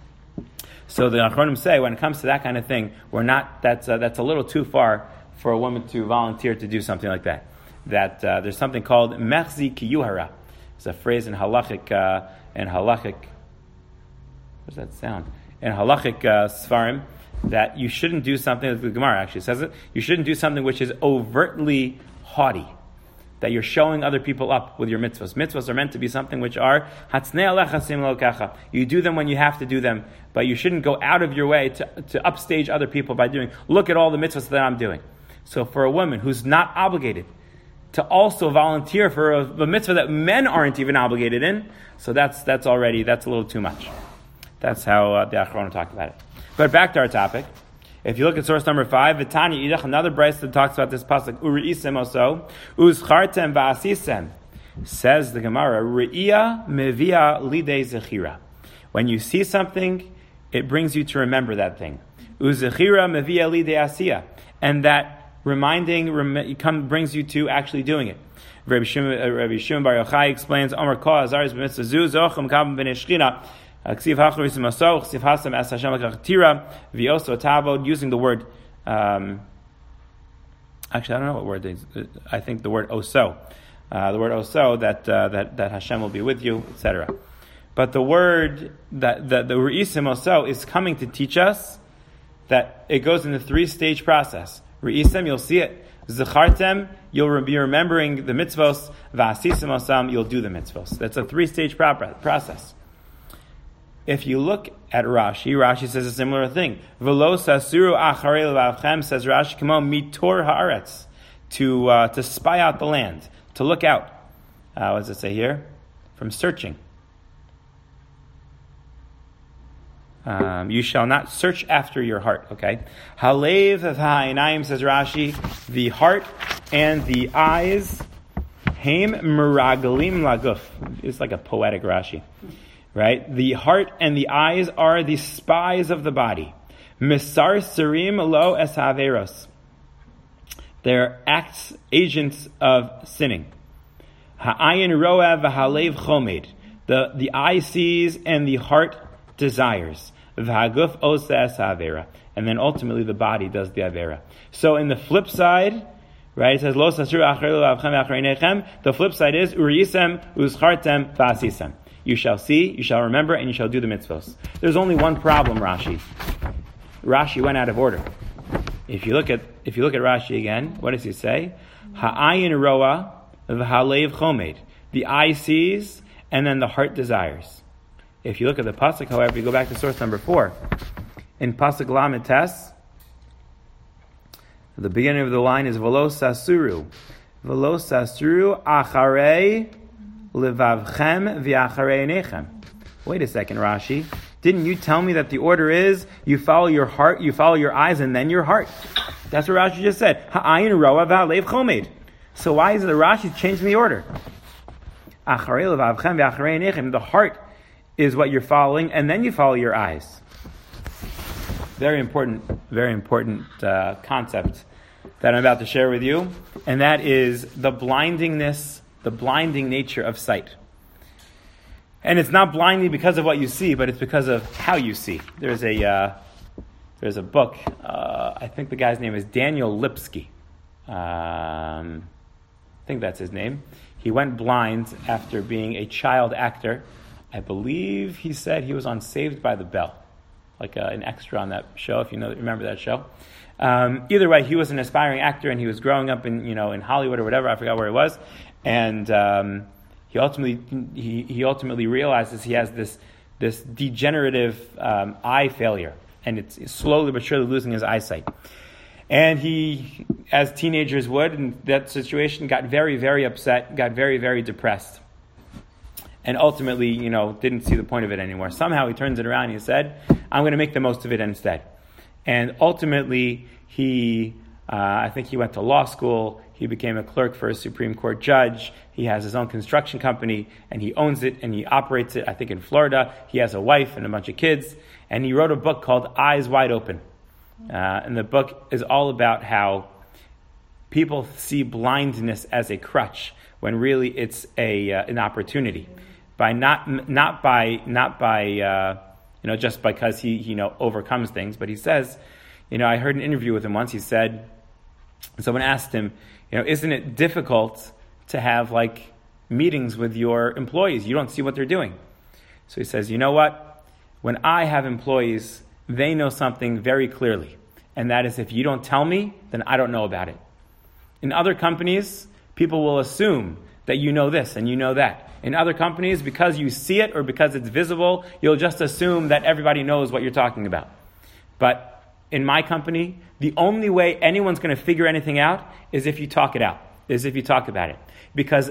So the Achronim say, when it comes to that kind of thing, that's a little too far for a woman to volunteer to do something like that. There's something called mechzi kiyuhara. It's a phrase in halachic, what does that sound? In halachic svarim, that you shouldn't do something, the Gemara actually says it, you shouldn't do something which is overtly haughty, that you're showing other people up with your mitzvahs. Mitzvahs are meant to be something which are hatznei alecha sim lokacha. You do them when you have to do them, but you shouldn't go out of your way to upstage other people by doing, look at all the mitzvahs that I'm doing. So for a woman who's not obligated to also volunteer for a mitzvah that men aren't even obligated in, so that's a little too much. That's how the Achronim talked about it. But back to our topic. If you look at source number 5, V'tanya Idach, another brayso that talks about this pasuk, Uri'isem oso, Uzchartem va'asisem. Says the Gemara, Re'iyah mevia lidei zechira. When you see something, it brings you to remember that thing. Uzechira mevia lidei asiyah. And that brings you to actually doing it. Rabbi Shimon Bar Yochai explains, Amar Ko Azariz b'mitzvah zu, Zochem kabim b'nei shchina. Using the word, actually I don't know what word I think the word oso. The word oso, that Hashem will be with you, etc. But the word, that the Re'isim oso is coming to teach us that it goes in the 3-stage process. Re'isim, you'll see it. Zechartem, you'll be remembering the mitzvos. Va'asisim osam, you'll do the mitzvos. That's a 3-stage process. If you look at Rashi says a similar thing. V'lo sasuru acharei levavchem, says Rashi, kamo mitor haaretz, to spy out the land, to look out. What does it say here? From searching. You shall not search after your heart. Okay. Halev v'ha'inayim, says Rashi, the heart and the eyes, heim meragalim laguf. It's like a poetic Rashi. Right? The heart and the eyes are the spies of the body. Misar serim lo es haveros. They're agents of sinning. Ha'ayin roev v'halev chomed. The eye sees and the heart desires. V'haguf osa es havera. And then ultimately the body does the avera. So in the flip side, right, it says lo sasur acharei levavchem v'acharei nechem. The flip side is uriyisem uzchartem v'asisem. You shall see, you shall remember, and you shall do the mitzvos. There's only one problem, Rashi. Rashi went out of order. If you look at Rashi again, what does he say? Ha'ayin roa v'halev chomed. The eye sees, and then the heart desires. If you look at the pasuk, however, you go back to source number 4. In pasuk lamed tes, the beginning of the line is v'lo sasuru. V'lo sasuru acharei levavchem v'acharei nechem. Wait a second, Rashi. Didn't you tell me that the order is you follow your heart, you follow your eyes, and then your heart? That's what Rashi just said. Ha'ayin roa v'halev chomed. So why is it the Rashi changing the order? The heart is what you're following, and then you follow your eyes. Very important concept that I'm about to share with you, and that is the blinding nature of sight. And it's not blinding because of what you see, but it's because of how you see. There's a book. I think the guy's name is Daniel Lipsky. I think that's his name. He went blind after being a child actor. I believe he said he was on Saved by the Bell, like an extra on that show, if you remember that show. Either way, he was an aspiring actor, and he was growing up in Hollywood or whatever. I forgot where he was, and he ultimately realizes he has this degenerative eye failure, and it's slowly but surely losing his eyesight. And he, as teenagers would in that situation, got very, very upset, got very, very depressed, and ultimately, didn't see the point of it anymore. Somehow he turns it around and he said, I'm going to make the most of it instead. And ultimately, I think he went to law school, he became a clerk for a Supreme Court judge, he has his own construction company, and he owns it, and he operates it, I think in Florida. He has a wife and a bunch of kids, and he wrote a book called Eyes Wide Open. And the book is all about how people see blindness as a crutch, when really it's an opportunity. Not by just because he overcomes things, but he says, I heard an interview with him once. He said, someone asked him, isn't it difficult to have meetings with your employees? You don't see what they're doing. So he says, you know what? When I have employees, they know something very clearly, and that is if you don't tell me, then I don't know about it. In other companies, people will assume that you know this and you know that. In other companies, because you see it or because it's visible, you'll just assume that everybody knows what you're talking about. But in my company, the only way anyone's going to figure anything out is if you talk it out, is if you talk about it. Because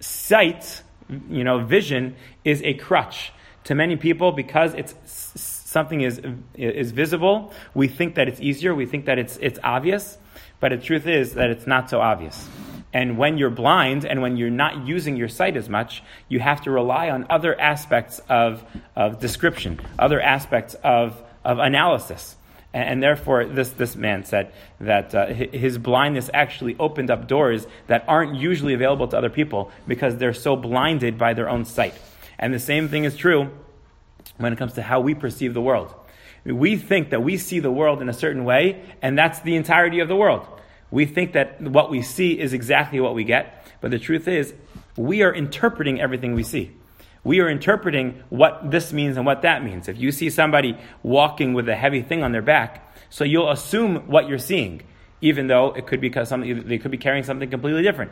sight, vision, is a crutch to many people. Because something is visible, we think that it's easier, we think that it's obvious, but the truth is that it's not so obvious. And when you're blind and when you're not using your sight as much, you have to rely on other aspects of description, other aspects of analysis. And therefore, this man said that his blindness actually opened up doors that aren't usually available to other people because they're so blinded by their own sight. And the same thing is true when it comes to how we perceive the world. We think that we see the world in a certain way, and that's the entirety of the world. We think that what we see is exactly what we get, but the truth is, we are interpreting everything we see. We are interpreting what this means and what that means. If you see somebody walking with a heavy thing on their back, so you'll assume what you're seeing, even though it could be because they could be carrying something completely different.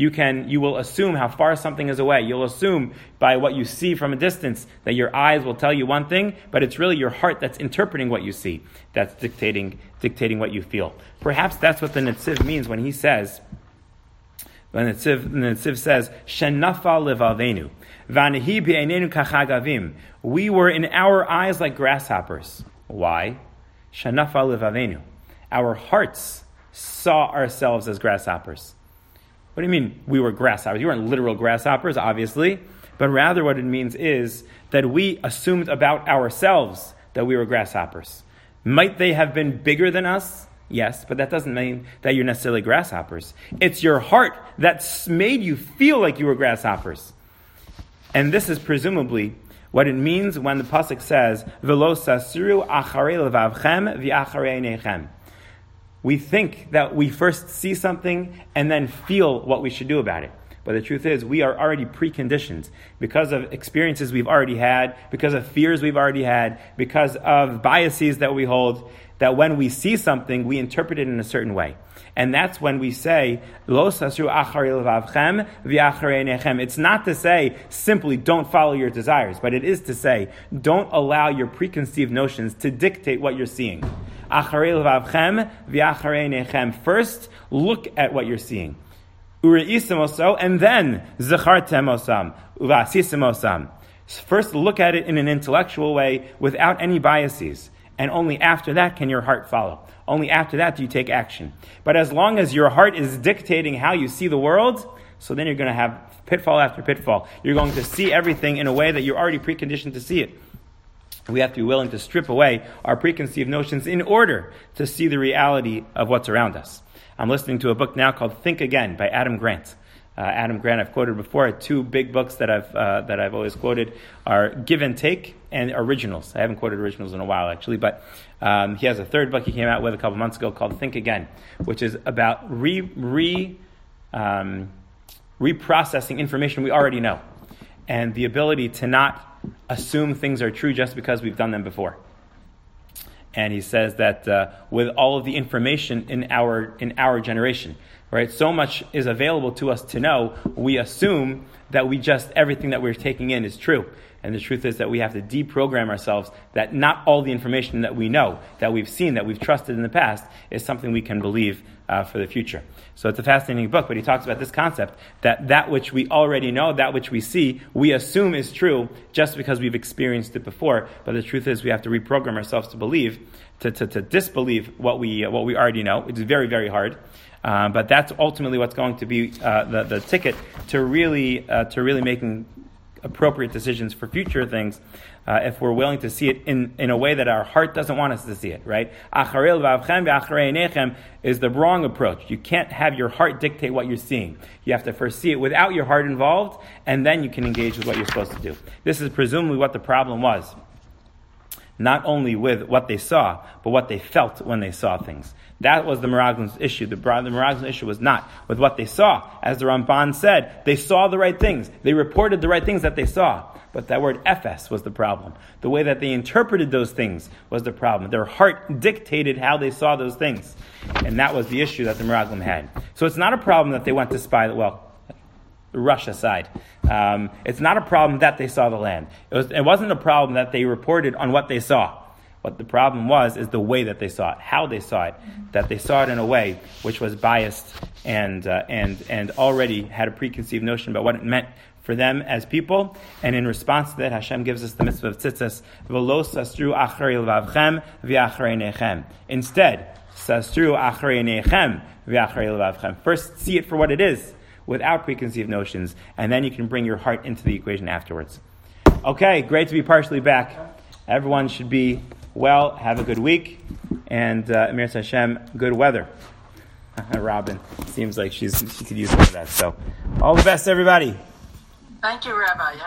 You will assume how far something is away. You'll assume by what you see from a distance that your eyes will tell you one thing, but it's really your heart that's interpreting what you see, that's dictating what you feel. Perhaps that's what the Netziv means when he says, when the Netziv says, "Shenafa levavenu, v'anehi be'einenu kachagavim." We were in our eyes like grasshoppers. Why? Shenafa levavenu. Our hearts saw ourselves as grasshoppers. What do you mean we were grasshoppers? You weren't literal grasshoppers, obviously, but rather what it means is that we assumed about ourselves that we were grasshoppers. Might they have been bigger than us? Yes, but that doesn't mean that you're necessarily grasshoppers. It's your heart that's made you feel like you were grasshoppers. And this is presumably what it means when the pasuk says, "V'lo sasiru acharei levavchem v'acharei einechem." We think that we first see something and then feel what we should do about it. But the truth is, we are already preconditioned because of experiences we've already had, because of fears we've already had, because of biases that we hold, that when we see something, we interpret it in a certain way. And that's when we say, Lo sasru acharei levavchem v'acharei einechem. It's not to say simply don't follow your desires, but it is to say don't allow your preconceived notions to dictate what you're seeing. Acharei levavchem v'acharei einechem. First, look at what you're seeing. Ure'isim oso, and then zachartem osam, uvasisim osam. First, look at it in an intellectual way without any biases. And only after that can your heart follow. Only after that do you take action. But as long as your heart is dictating how you see the world, so then you're going to have pitfall after pitfall. You're going to see everything in a way that you're already preconditioned to see it. We have to be willing to strip away our preconceived notions in order to see the reality of what's around us. I'm listening to a book now called Think Again by Adam Grant. Adam Grant, I've quoted before. Two big books that I've always quoted are Give and Take and Originals. I haven't quoted Originals in a while, actually, but he has a third book he came out with a couple months ago called Think Again, which is about reprocessing information we already know, and the ability to not assume things are true just because we've done them before. And he says that with all of the information in our generation, right, so much is available to us to know, we assume that everything that we're taking in is true. And the truth is that we have to deprogram ourselves that not all the information that we know, that we've seen, that we've trusted in the past is something we can believe for the future. So it's a fascinating book, but he talks about this concept that which we already know, that which we see, we assume is true just because we've experienced it before. But the truth is we have to reprogram ourselves to believe, to disbelieve what we already know. It's very, very hard. But that's ultimately what's going to be the ticket to really making appropriate decisions for future things, if we're willing to see it in a way that our heart doesn't want us to see it, right? Acharei levavchem ve'acharei einechem is the wrong approach. You can't have your heart dictate what you're seeing. You have to first see it without your heart involved, and then you can engage with what you're supposed to do. This is presumably what the problem was. Not only with what they saw, but what they felt when they saw things. That was the Meraglim's issue. The Meraglim's issue was not with what they saw. As the Ramban said, they saw the right things. They reported the right things that they saw. But that word efes was the problem. The way that they interpreted those things was the problem. Their heart dictated how they saw those things. And that was the issue that the Meraglim had. So it's not a problem that they went to spy, Russia aside. It's not a problem that they saw the land. It wasn't a problem that they reported on what they saw. What the problem is the way that they saw it, how they saw it, that they saw it in a way which was biased and already had a preconceived notion about what it meant for them as people. And in response to that, Hashem gives us the mitzvah of tzitzis, v'lo sastru acharei levavchem v'acharei einechem. Instead, sastru acharei einechem v'acharei levavchem. First, see it for what it is, without preconceived notions, and then you can bring your heart into the equation afterwards. Okay, great to be partially back. Everyone should be well, have a good week, and Amir Hashem, good weather. Robin, seems like she could use some of that. So, all the best, everybody.
Thank you, Rabbi.